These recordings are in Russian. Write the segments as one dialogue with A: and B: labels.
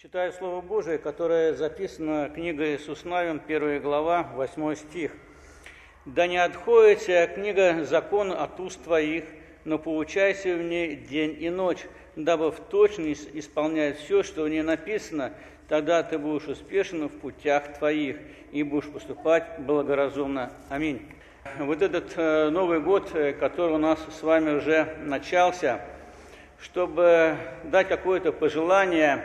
A: Читаю Слово Божие, которое записано книгой Иисус Навин, 1 глава, 8 стих. «Да не отходит сия книга закона от уст твоих, но поучайся в ней день и ночь, дабы в точности исполнять все, что в ней написано, тогда ты будешь успешен в путях твоих и будешь поступать благоразумно». Аминь. Вот этот Новый год, который у нас с вами уже начался, чтобы дать какое-то пожелание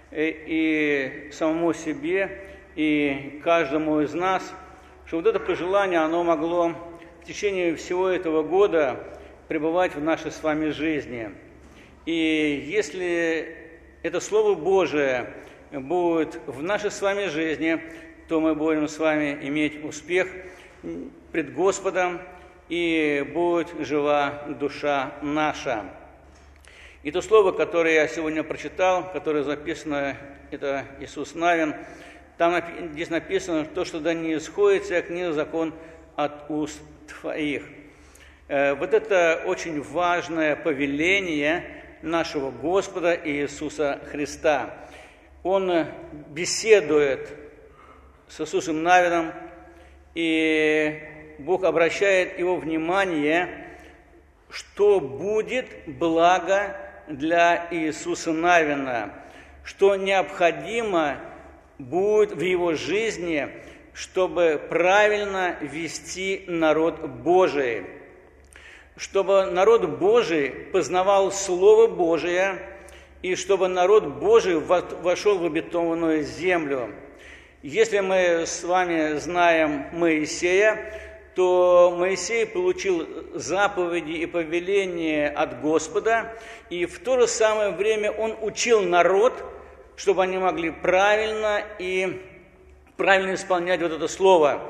A: и самому себе, и каждому из нас, чтобы вот это пожелание, оно могло в течение всего этого года пребывать в нашей с вами жизни. И если это Слово Божие будет в нашей с вами жизни, то мы будем с вами иметь успех пред Господом, и будет жива душа наша. И то слово, которое я сегодня прочитал, которое записано, это Иисус Навин, там здесь написано, что да не исходит вся книга закон от уст твоих. Вот это очень важное повеление нашего Господа Иисуса Христа. Он беседует с Иисусом Навином, и Бог обращает его внимание, что будет благо для Иисуса Навина, что необходимо будет в его жизни, чтобы правильно вести народ Божий, чтобы народ Божий познавал Слово Божие, и чтобы народ Божий вошел в обетованную землю. Если мы с вами знаем Моисея, то Моисей получил заповеди и повеления от Господа, и в то же самое время он учил народ, чтобы они могли правильно исполнять вот это слово.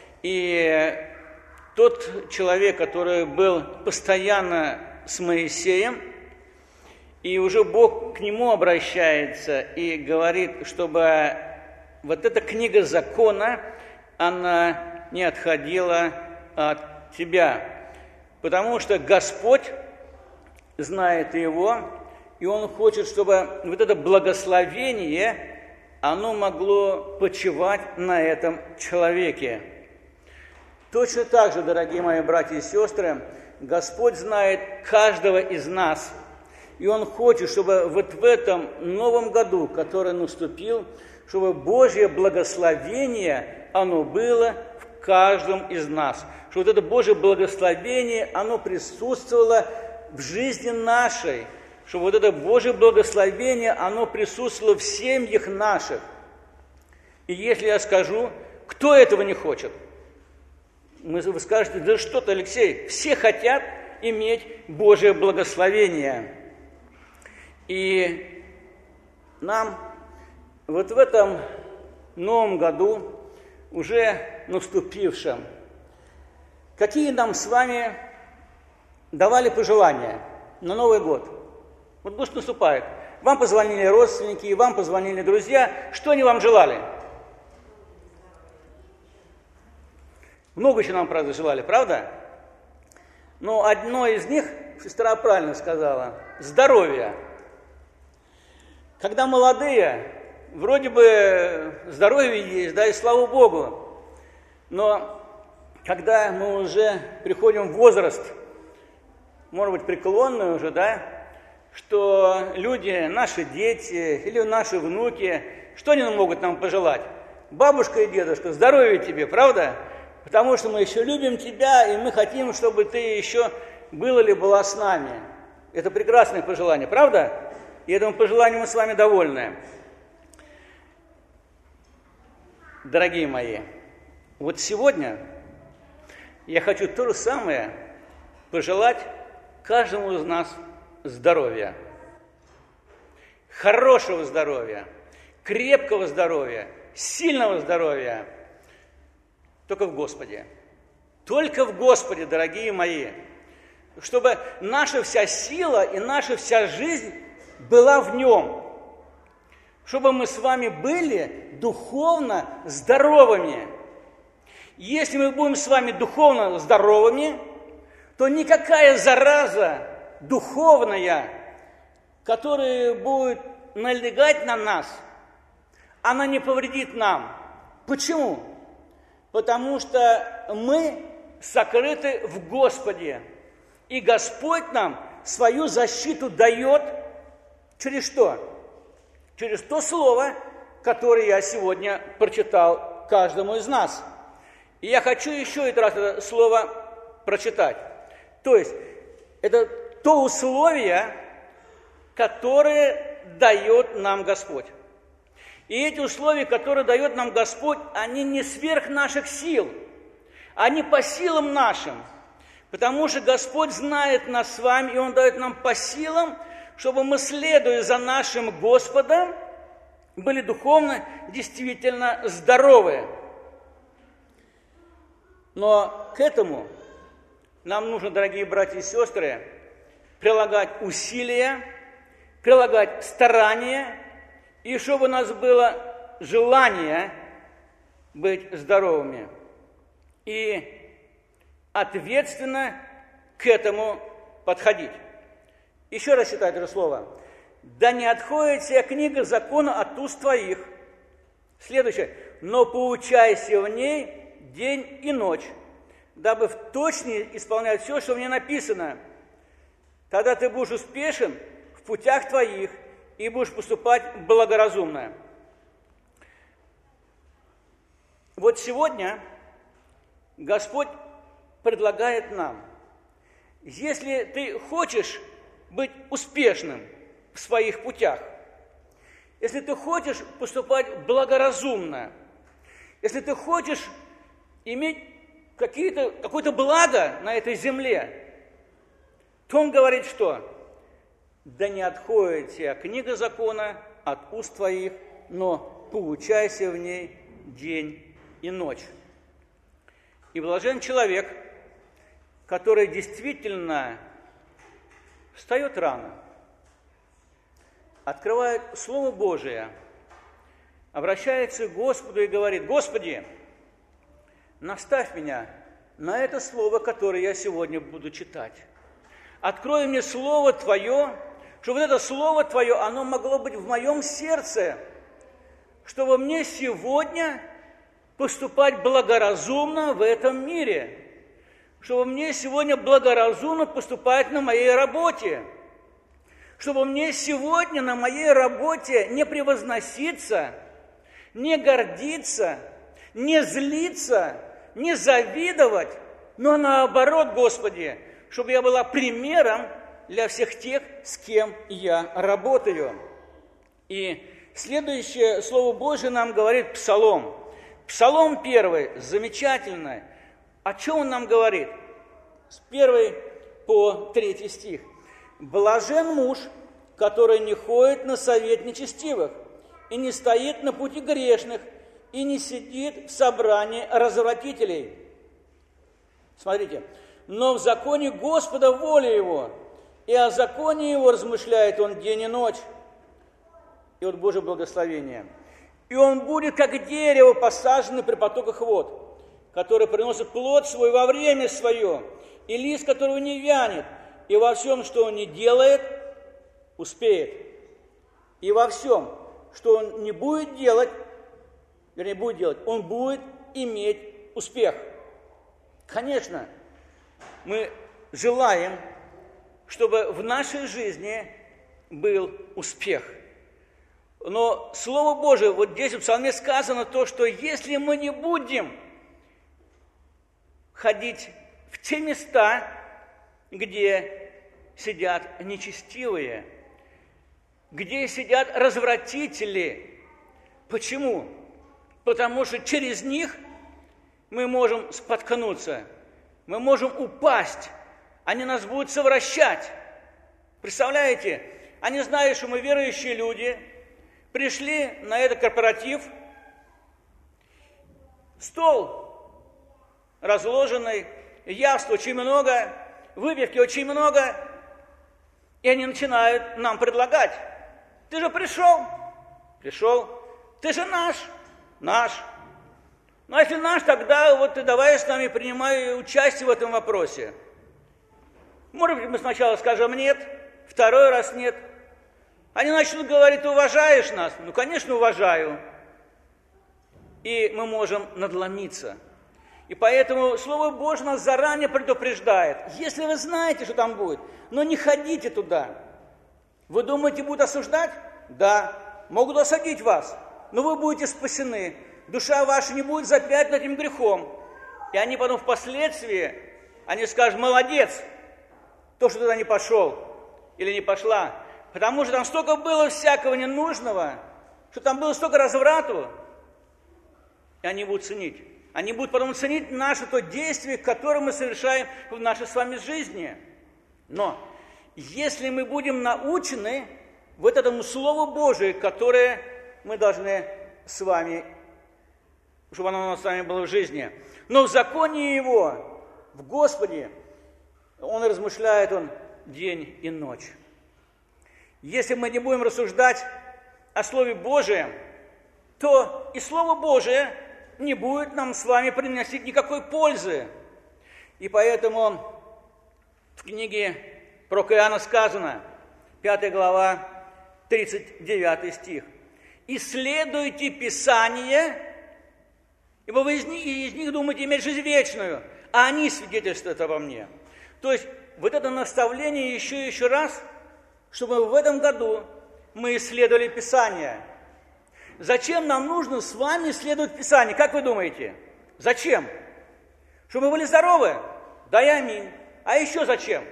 A: И тот человек, который был постоянно с Моисеем, и уже Бог к нему обращается и говорит, чтобы вот эта книга закона, она не отходила от тебя, потому что Господь знает его, и Он хочет, чтобы вот это благословение, оно могло почивать на этом человеке. Точно так же, дорогие мои братья и сестры, Господь знает каждого из нас, и Он хочет, чтобы вот в этом новом году, который наступил, чтобы Божье благословение, оно было в каждом из нас. Что вот это Божье благословение, оно присутствовало в жизни нашей. Что вот это Божье благословение, оно присутствовало в семьях наших. И если я скажу, кто этого не хочет? Вы скажете, да что ты, Алексей, все хотят иметь Божье благословение. И нам вот в этом новом году, уже наступившем, какие нам с вами давали пожелания на Новый год? Вот год наступает. Вам позвонили родственники, вам позвонили друзья. Что они вам желали? Много еще нам, правда, желали, правда? Но одно из них, сестра правильно сказала, здоровье. Когда молодые, вроде бы здоровье есть, да, и слава Богу. Но когда мы уже приходим в возраст, может быть, преклонный уже, да, что люди, наши дети или наши внуки, что они могут нам пожелать? Бабушка и дедушка, здоровья тебе, правда? Потому что мы еще любим тебя, и мы хотим, чтобы ты еще был или была с нами. Это прекрасное пожелание, правда? И этому пожеланию мы с вами довольны. Дорогие мои, вот сегодня я хочу то же самое пожелать каждому из нас здоровья. Хорошего здоровья, крепкого здоровья, сильного здоровья. Только в Господе. Только в Господе, дорогие мои. Чтобы наша вся сила и наша вся жизнь была в Нем. Чтобы мы с вами были духовно здоровыми. Если мы будем с вами духовно здоровыми, то никакая зараза духовная, которая будет налегать на нас, она не повредит нам. Почему? Потому что мы сокрыты в Господе. И Господь нам свою защиту дает через что? Через то слово, которое я сегодня прочитал каждому из нас. И я хочу еще раз это слово прочитать. То есть, это то условие, которое дает нам Господь. И эти условия, которые дает нам Господь, они не сверх наших сил, они по силам нашим. Потому что Господь знает нас с вами, и Он дает нам по силам, чтобы мы, следуя за нашим Господом, были духовно действительно здоровы. Но к этому нам нужно, дорогие братья и сестры, прилагать усилия, прилагать старания, и чтобы у нас было желание быть здоровыми. И ответственно к этому подходить. Еще раз читаю это слово. «Да не отходит сия книга закона от уст твоих». Следующее. «Но поучайся в ней день и ночь, дабы в точности исполнять все, что в ней написано. Тогда ты будешь успешен в путях твоих и будешь поступать благоразумно». Вот сегодня Господь предлагает нам, если ты хочешь быть успешным в своих путях, если ты хочешь поступать благоразумно, если ты хочешь иметь какое-то благо на этой земле, то Он говорит, что «Да не отходит сия книга закона от уст твоих, но поучайся в ней день и ночь». И блажен человек, который действительно встает рано, открывает Слово Божие, обращается к Господу и говорит: «Господи, наставь меня на это Слово, которое я сегодня буду читать. Открой мне Слово Твое, чтобы это Слово Твое, оно могло быть в моем сердце, чтобы мне сегодня поступать благоразумно в этом мире, чтобы мне сегодня благоразумно поступать на моей работе, чтобы мне сегодня на моей работе не превозноситься, не гордиться, не злиться, не завидовать, но наоборот, Господи, чтобы я была примером для всех тех, с кем я работаю». И следующее Слово Божие нам говорит Псалом. Псалом 1, замечательно. О чем он нам говорит? С 1 по 3 стих. «Блажен муж, который не ходит на совет нечестивых, и не стоит на пути грешных, и не сидит в собрании развратителей». Смотрите. «Но в законе Господа воля его, и о законе его размышляет он день и ночь». И вот Божье благословение. «И он будет, как дерево, посаженное при потоках вод, которое приносит плод свой во время свое, и лист которого не вянет, и во всем, что он не делает, успеет». И во всем, что он не будет делать, вернее, будет делать, он будет иметь успех. Конечно, мы желаем, чтобы в нашей жизни был успех. Но Слово Божие, вот здесь в Псалме сказано то, что если мы не будем ходить в те места, где сидят нечестивые, где сидят развратители. Почему? Потому что через них мы можем споткнуться, мы можем упасть, они нас будут совращать. Представляете, они знают, что мы верующие люди, пришли на этот корпоратив, стол разложенный, явств очень много, выпивки очень много, и они начинают нам предлагать: «Ты же пришел, ты же наш. Ну, а если наш, тогда вот ты давай с нами принимай участие в этом вопросе». Может быть, мы сначала скажем «нет», второй раз «нет». Они начнут говорить: «Ты уважаешь нас?» Ну, конечно, уважаю. и мы можем надломиться. И поэтому Слово Божье нас заранее предупреждает. Если вы знаете, что там будет, но не ходите туда. Вы думаете, будут осуждать? Да, могут осадить вас, но вы будете спасены. Душа ваша не будет запятнана этим грехом. И они потом впоследствии, они скажут: молодец, то, что туда не пошел или не пошла. Потому что там столько было всякого ненужного, что там было столько разврату. И они будут ценить. Они будут потом ценить наше то действие, которое мы совершаем в нашей с вами жизни. Но если мы будем научены вот этому Слову Божию, которое мы должны с вами, чтобы оно у нас с вами было в жизни. Но в законе Его, в Господе, Он размышляет Он день и ночь. Если мы не будем рассуждать о Слове Божием, то и Слово Божие не будет нам с вами приносить никакой пользы. И поэтому в книге про Иоанна сказано, 5 глава, 39 стих. «Исследуйте Писание, ибо вы из них думаете иметь жизнь вечную, а они свидетельствуют обо мне». То есть вот это наставление еще раз, чтобы в этом году мы исследовали Писание. Зачем нам нужно с вами исследовать Писание? Как вы думаете? Зачем? Чтобы мы были здоровы? Да и аминь. А еще зачем?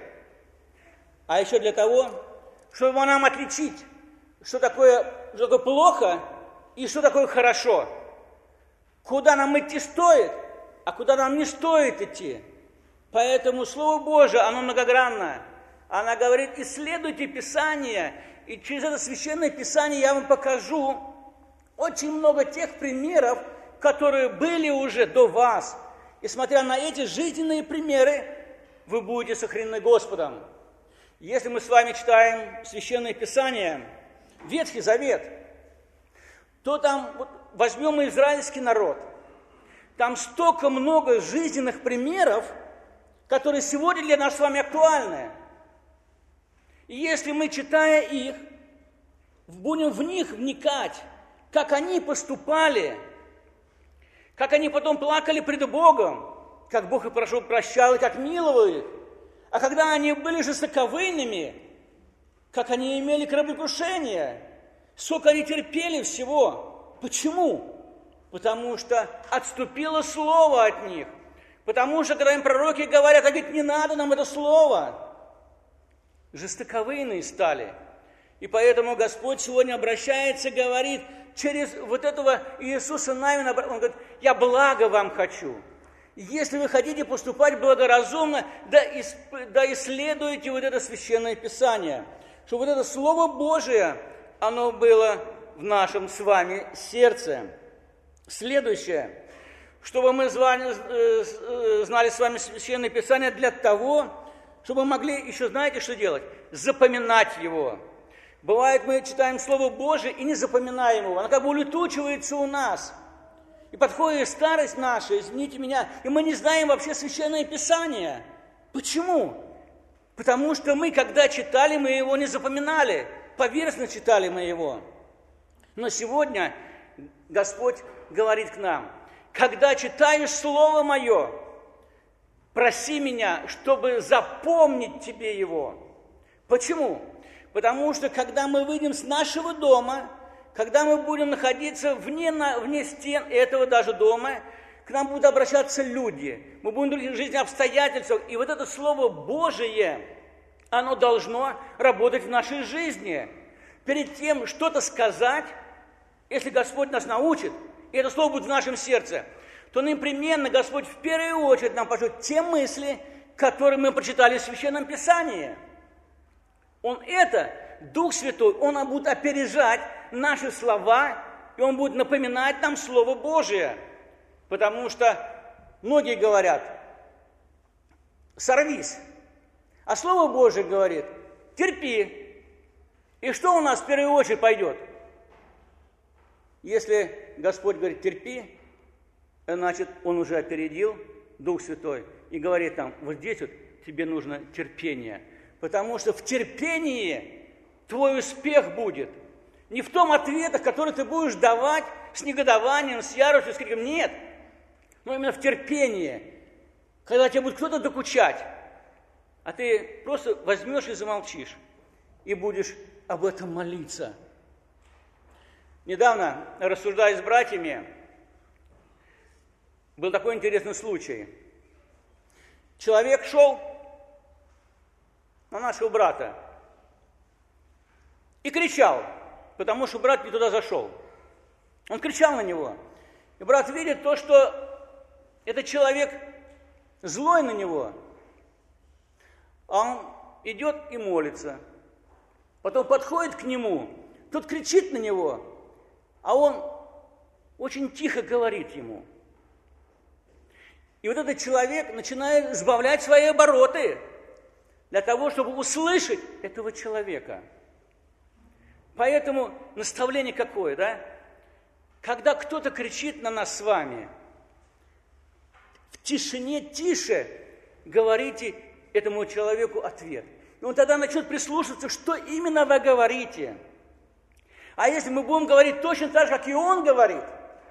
A: А еще для того, чтобы нам отличить, что такое плохо и что такое хорошо. Куда нам идти стоит, а куда нам не стоит идти. Поэтому Слово Божие, оно многогранно. Она говорит: исследуйте Писание, и через это Священное Писание я вам покажу очень много тех примеров, которые были уже до вас. И смотря на эти жизненные примеры, вы будете сохранены Господом. Если мы с вами читаем Священное Писание, Ветхий Завет, то там, вот, возьмем израильский народ, там столько много жизненных примеров, которые сегодня для нас с вами актуальны. И если мы, читая их, будем в них вникать, как они поступали, как они потом плакали пред Богом, как Бог их прощал и как миловал их, а когда они были жестоковыйными, как они имели кораблекрушение, сколько они терпели всего. Почему? Потому что отступило слово от них. Потому что, когда им пророки говорят: а ведь не надо нам это слово, жестоковыйные стали. И поэтому Господь сегодня обращается, говорит, через вот этого Иисуса Навина, Он говорит: я благо вам хочу. Если вы хотите поступать благоразумно, да исследуйте вот это Священное Писание, чтобы вот это Слово Божие, оно было в нашем с вами сердце. Следующее, чтобы мы знали с вами Священное Писание для того, чтобы мы могли еще, знаете, что делать? Запоминать его. Бывает, мы читаем Слово Божие и не запоминаем его. Оно как бы улетучивается у нас. И подходит старость наша, извините меня, и мы не знаем вообще Священное Писание. Почему? Потому что мы, когда читали, мы его не запоминали. Поверхностно читали мы его. Но сегодня Господь говорит к нам: когда читаешь Слово Мое, проси Меня, чтобы запомнить тебе его. Почему? Потому что, когда мы выйдем с нашего дома, когда мы будем находиться вне стен этого даже дома, к нам будут обращаться люди, мы будем в жизни обстоятельствах, и вот это Слово Божие, оно должно работать в нашей жизни. Перед тем что-то сказать, если Господь нас научит, и это Слово будет в нашем сердце, то непременно Господь в первую очередь нам пошлет те мысли, которые мы прочитали в Священном Писании. Дух Святой, Он будет опережать наши слова, и Он будет напоминать нам Слово Божие. Потому что многие говорят: сорвись. А Слово Божие говорит: терпи. И что у нас в первую очередь пойдет? Если Господь говорит: терпи, значит, Он уже опередил, Дух Святой, и говорит нам: вот здесь вот тебе нужно терпение. Потому что в терпении твой успех будет. Не в том ответах, которые ты будешь давать, с негодованием, с яростью, с криком. Нет, но именно в терпении, когда тебе будет кто-то докучать, а ты просто возьмешь и замолчишь, и будешь об этом молиться. Недавно, рассуждая с братьями, был такой интересный случай. Человек шел на нашего брата и кричал, потому что брат не туда зашел. Он кричал на него. И брат видит то, что этот человек злой на него, а он идет и молится. Потом подходит к нему, тот кричит на него, а он очень тихо говорит ему. И вот этот человек начинает сбавлять свои обороты для того, чтобы услышать этого человека. Поэтому наставление какое, да? Когда кто-то кричит на нас с вами, в тишине тише говорите этому человеку ответ. И он тогда начнет прислушиваться, что именно вы говорите. А если мы будем говорить точно так же, как и он говорит,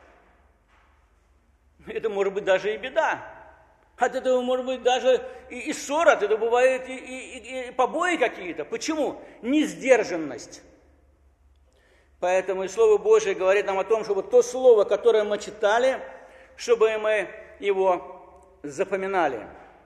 A: это может быть даже и беда. От этого может быть даже и ссора, от этого бывают и побои какие-то. Почему? Несдержанность. Поэтому и Слово Божие говорит нам о том, чтобы то слово, которое мы читали, чтобы мы его запоминали.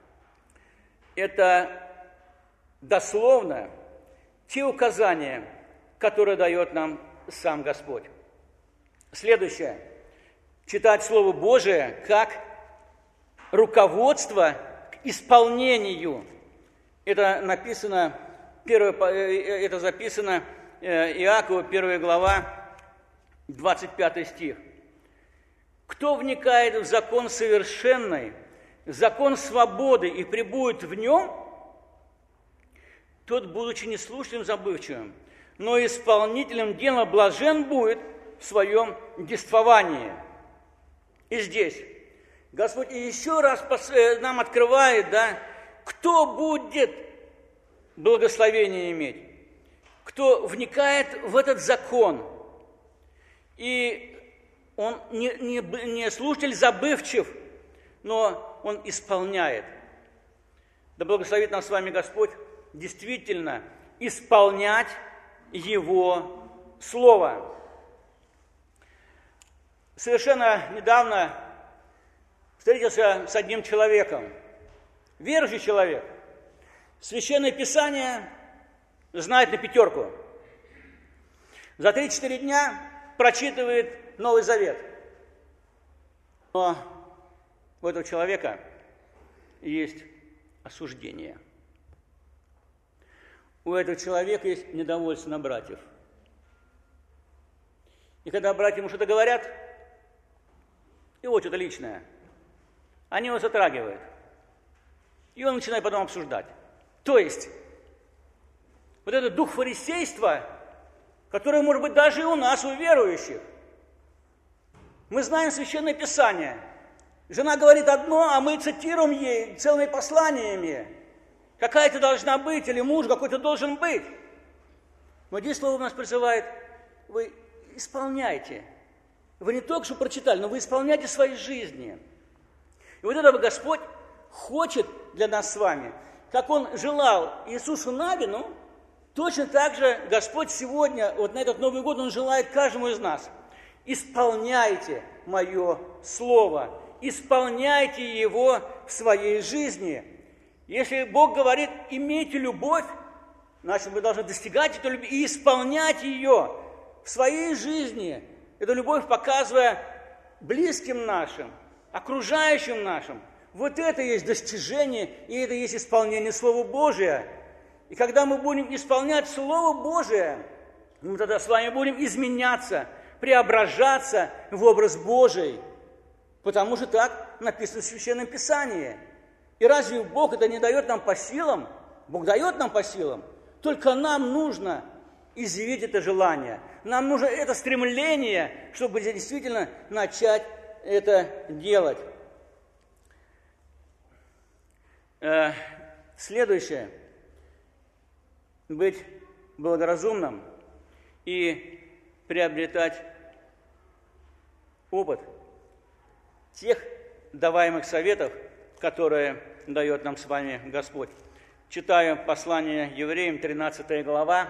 A: Это дословно те указания, которые дает нам сам Господь. Следующее. Читать Слово Божие как руководство к исполнению. Это написано, это записано Иакова, 1 глава, 25 стих. Кто вникает в закон совершенный, закон свободы и пребудет в нем, тот, будучи неслушным, забывчивым, но исполнителем дела блажен будет в своем действовании. И здесь Господь еще раз нам открывает, да, кто будет благословение иметь, кто вникает в этот закон. И он не слушатель забывчив, но он исполняет. Да благословит нас с вами Господь действительно исполнять Его Слово. Совершенно недавно встретился с одним человеком, верующий человек. Священное Писание знает на пятерку. За 3-4 дня прочитывает Новый Завет. Но у этого человека есть осуждение. У этого человека есть недовольство на братьев. И когда братья ему что-то говорят, его что-то личное, они его затрагивают. И он начинает потом обсуждать. То есть, вот этот дух фарисейства, который может быть даже и у нас, у верующих. Мы знаем Священное Писание. Жена говорит одно, а мы цитируем ей целыми посланиями. Какая-то должна быть, или муж какой-то должен быть. Но здесь Слово нас призывает, вы исполняйте. Вы не только что прочитали, но вы исполняйте свои жизни. И вот этого Господь хочет для нас с вами, как Он желал Иисусу Навину, точно так же Господь сегодня, вот на этот Новый год, Он желает каждому из нас. Исполняйте мое Слово, исполняйте его в своей жизни. Если Бог говорит, имейте любовь, значит, мы должны достигать этой любви и исполнять ее в своей жизни. Эту любовь показывая близким нашим, окружающим нашим. Вот это есть достижение, и это есть исполнение Слова Божия. И когда мы будем исполнять Слово Божие, мы тогда с вами будем изменяться, преображаться в образ Божий. Потому что так написано в Священном Писании. И разве Бог это не дает нам по силам? Бог дает нам по силам. Только нам нужно изъявить это желание. Нам нужно это стремление, чтобы действительно начать это делать. Следующее. Быть благоразумным и приобретать опыт тех даваемых советов, которые дает нам с вами Господь. Читаю послание Евреям, 13 глава,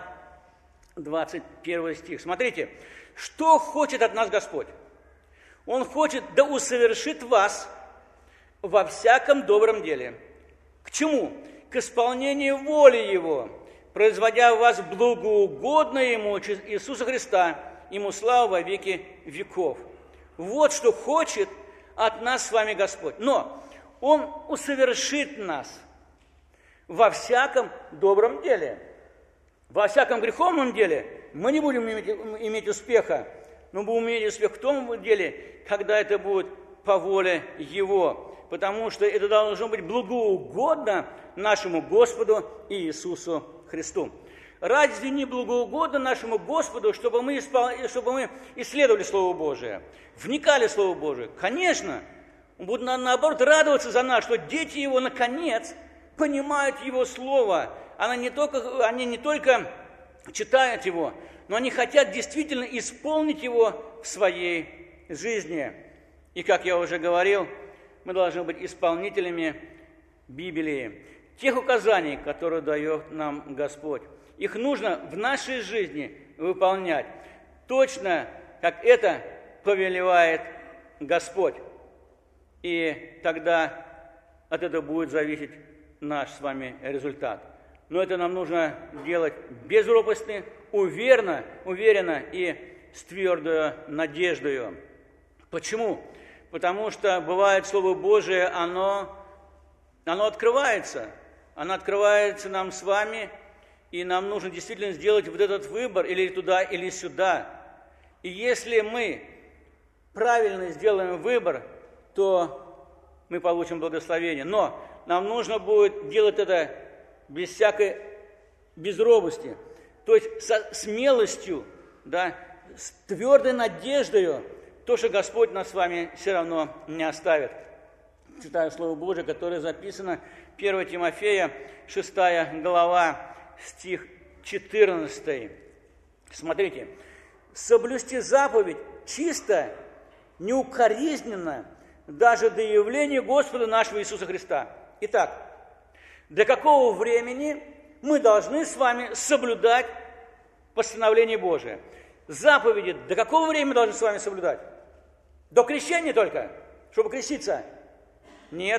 A: 21 стих. Смотрите, что хочет от нас Господь? Он хочет да усовершит вас во всяком добром деле. К чему? К исполнению воли Его, производя в вас благоугодно Ему через Иисуса Христа, Ему слава во веки веков. Вот что хочет от нас с вами Господь. Но Он усовершит нас во всяком добром деле. Во всяком греховном деле мы не будем иметь успеха, но будем иметь успех в том деле, когда это будет по воле Его, потому что это должно быть благоугодно нашему Господу Иисусу Христу. Разве не благоугодно нашему Господу, чтобы мы исследовали Слово Божие, вникали в Слово Божие? Конечно, Он будет, наоборот, радоваться за нас, что дети Его, наконец, понимают Его Слово. Они не только читают Его, но они хотят действительно исполнить Его в своей жизни. И, как я уже говорил, мы должны быть исполнителями Библии, тех указаний, которые дает нам Господь. Их нужно в нашей жизни выполнять, точно как это повелевает Господь. И тогда от этого будет зависеть наш с вами результат. Но это нам нужно делать безропотно, уверенно и с твердой надеждой. Почему? Потому что бывает Слово Божие, оно открывается. Оно открывается нам с вами, и нам нужно действительно сделать вот этот выбор, или туда, или сюда. И если мы правильно сделаем выбор, то мы получим благословение. Но нам нужно будет делать это без робости, то есть со смелостью, да, с твердой надеждой, то, что Господь нас с вами все равно не оставит. Читаю Слово Божие, которое записано 1 Тимофея, 6 глава, стих 14. Смотрите. «Соблюсти заповедь чисто, неукоризненно, даже до явления Господа нашего Иисуса Христа». Итак, до какого времени мы должны с вами соблюдать постановление Божие? Заповеди до какого времени мы должны с вами соблюдать? До крещения только, чтобы креститься? Нет.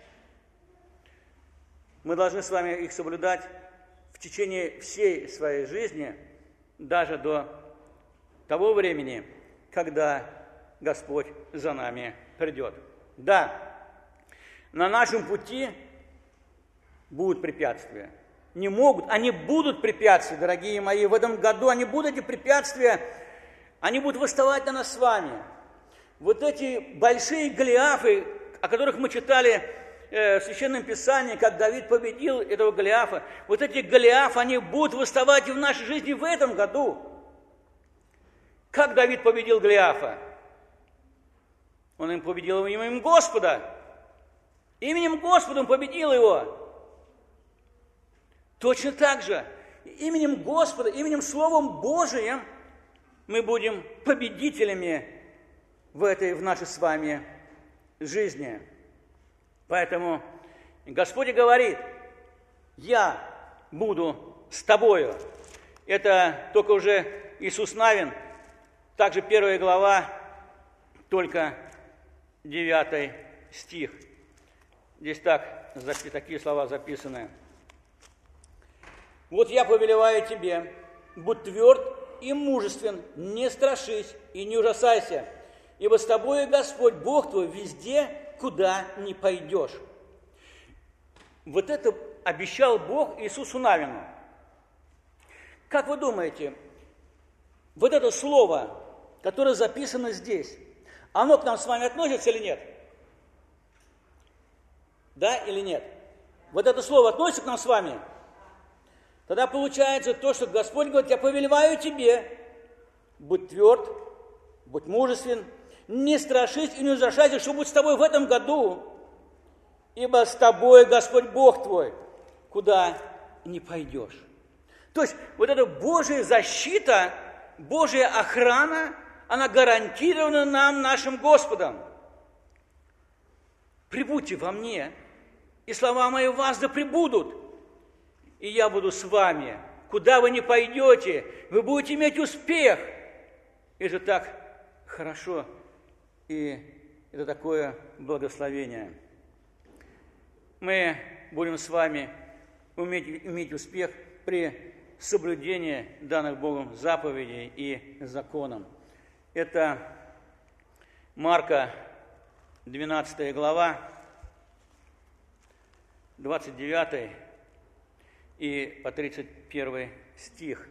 A: Мы должны с вами их соблюдать в течение всей своей жизни, даже до того времени, когда Господь за нами придет. Да, на нашем пути будут препятствия. Не могут, они будут препятствия, дорогие мои. В этом году они будут, эти препятствия, они будут восставать на нас с вами. Вот эти большие Голиафы, о которых мы читали в Священном Писании, как Давид победил этого Голиафа, вот эти Голиафы, они будут восставать и в нашей жизни в этом году. Как Давид победил Голиафа? Он им победил именем Господа. Именем Господа он победил его. Точно так же, именем Господа, именем Словом Божиим мы будем победителями в нашей с вами жизни. Поэтому Господь говорит: «Я буду с тобою». Это только уже Иисус Навин, также 1 глава, только 9 стих. Здесь такие слова записаны. «Вот я повелеваю тебе, будь тверд и мужествен, не страшись и не ужасайся, ибо с тобою Господь Бог твой везде, куда ни пойдешь». Вот это обещал Бог Иисусу Навину. Как вы думаете, вот это слово, которое записано здесь, оно к нам с вами относится или нет? Да или нет? Вот это слово относится к нам с вами? Тогда получается то, что Господь говорит: «Я повелеваю тебе, будь тверд, будь мужествен, не страшись и не ужасайся, что будет с тобой в этом году, ибо с тобой Господь Бог твой, куда не пойдешь». То есть вот эта Божья защита, Божья охрана, она гарантирована нам, нашим Господом. «Прибудьте во мне, и слова мои в вас да пребудут, и я буду с вами. Куда вы ни пойдете, вы будете иметь успех». Это так хорошо, и это такое благословение. Мы будем с вами иметь успех при соблюдении данных Богом заповедей и законов. Это Марка, 12 глава, 29 и по 31 стих.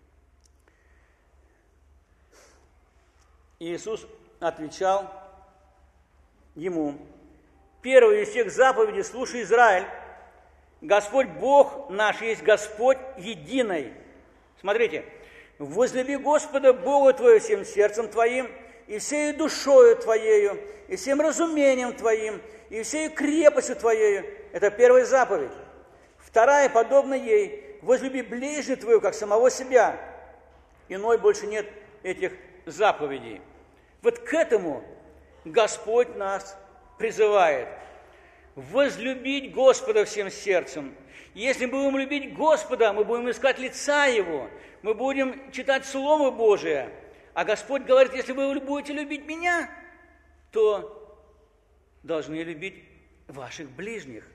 A: Иисус отвечал ему: «Первый из всех заповедей слушай, Израиль, Господь Бог наш есть Господь единый». Смотрите, «Возлюби Господа Бога твоего всем сердцем твоим, и всей душою твоею, и всем разумением твоим, и всей крепостью твоею». Это первая заповедь. Вторая, подобно ей: «Возлюби ближнего твоего, как самого себя». Иной больше нет этих заповедей. Вот к этому Господь нас призывает. Возлюбить Господа всем сердцем. Если мы будем любить Господа, мы будем искать лица Его, мы будем читать Слово Божие. А Господь говорит: если вы будете любить Меня, то должны любить ваших ближних.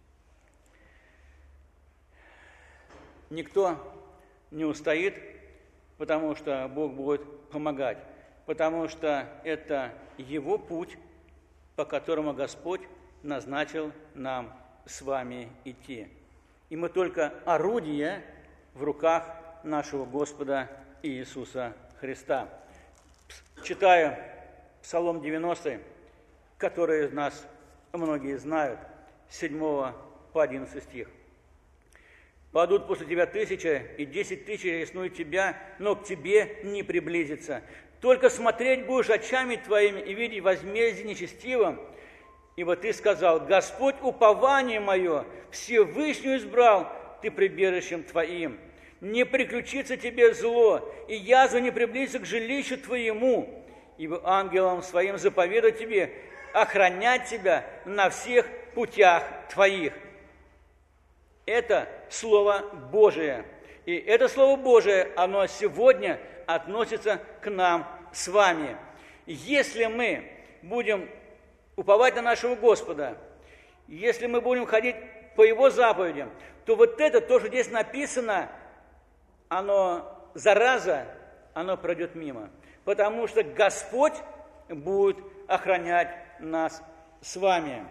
A: Никто не устоит, потому что Бог будет помогать, потому что это Его путь, по которому Господь назначил нам с вами идти. И мы только орудие в руках нашего Господа Иисуса Христа. Читаю Псалом 90, который из нас многие знают, с 7 по 11 стих. «Падут после тебя 1000, и 10 000 рискнут тебя, но к тебе не приблизится. Только смотреть будешь очами твоими и видеть возмездие нечестивым. Ибо ты сказал: Господь, упование мое, Всевышнюю избрал ты прибежищем твоим. Не приключится тебе зло, и язва не приблизится к жилищу твоему. Ибо ангелам своим заповедаю тебе охранять тебя на всех путях твоих». Это Слово Божие. И это Слово Божие, оно сегодня относится к нам с вами. Если мы будем уповать на нашего Господа, если мы будем ходить по Его заповедям, то вот это, то, что здесь написано, оно, зараза, оно пройдет мимо. Потому что Господь будет охранять нас с вами.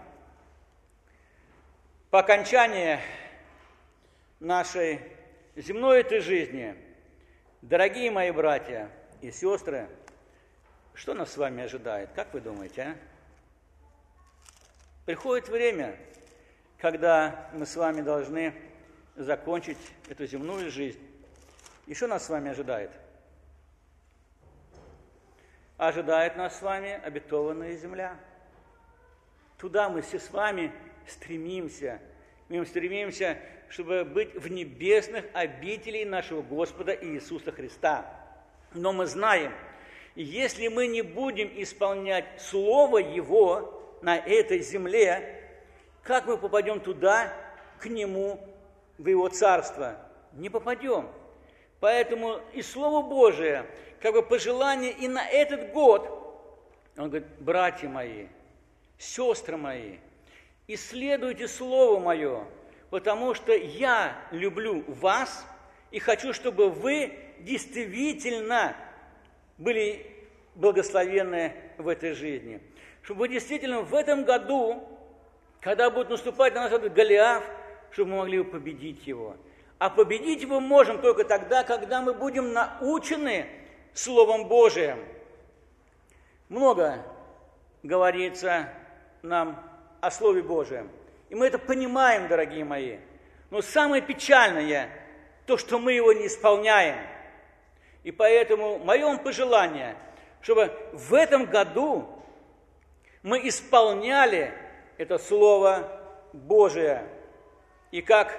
A: По окончании нашей земной этой жизни, дорогие мои братья и сестры, что нас с вами ожидает? Как вы думаете, а? Приходит время, когда мы с вами должны закончить эту земную жизнь. И что нас с вами ожидает? Ожидает нас с вами обетованная земля. Туда мы все с вами стремимся. Мы стремимся, чтобы быть в небесных обителей нашего Господа Иисуса Христа. Но мы знаем, если мы не будем исполнять Слово Его на этой земле, как мы попадем туда, к Нему, в Его Царство? Не попадем. Поэтому и Слово Божие, как бы пожелание и на этот год, он говорит: братья мои, сестры мои, исследуйте Слово Мое, потому что я люблю вас и хочу, чтобы вы действительно были благословенны в этой жизни. Чтобы вы действительно в этом году, когда будет наступать на нас этот Голиаф, чтобы мы могли победить его. А победить его можем только тогда, когда мы будем научены Словом Божиим. Много говорится нам о Слове Божием. И мы это понимаем, дорогие мои. Но самое печальное, то, что мы его не исполняем. И поэтому мое вам пожелание, чтобы в этом году мы исполняли это Слово Божие. И как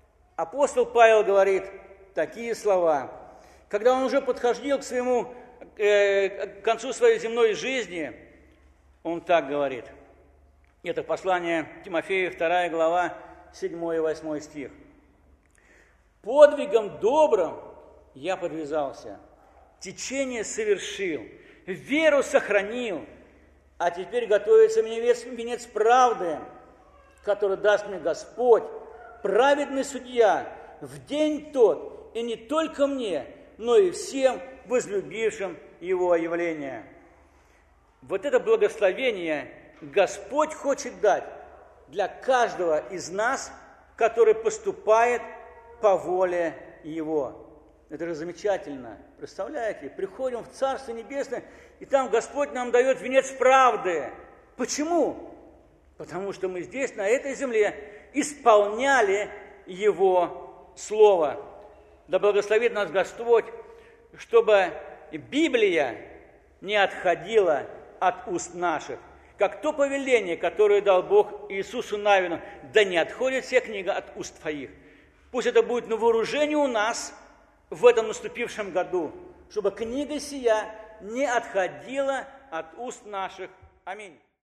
A: апостол Павел говорит такие слова, когда он уже подходил к своему к концу своей земной жизни, он так говорит. Это послание Тимофею, 2 глава, 7 и 8 стих. «Подвигом добрым я подвязался, течение совершил, веру сохранил, а теперь готовится мне венец правды, который даст мне Господь, праведный судья, в день тот, и не только мне, но и всем возлюбившим Его явление». Вот это благословение Господь хочет дать для каждого из нас, который поступает по воле Его. Это же замечательно. Представляете, приходим в Царство Небесное, и там Господь нам дает венец правды. Почему? Потому что мы здесь, на этой земле, исполняли Его Слово. Да благословит нас Господь, чтобы Библия не отходила от уст наших, как то повеление, которое дал Бог Иисусу Навину: да не отходит вся книга от уст твоих. Пусть это будет на вооружении у нас в этом наступившем году, чтобы книга сия не отходила от уст наших. Аминь.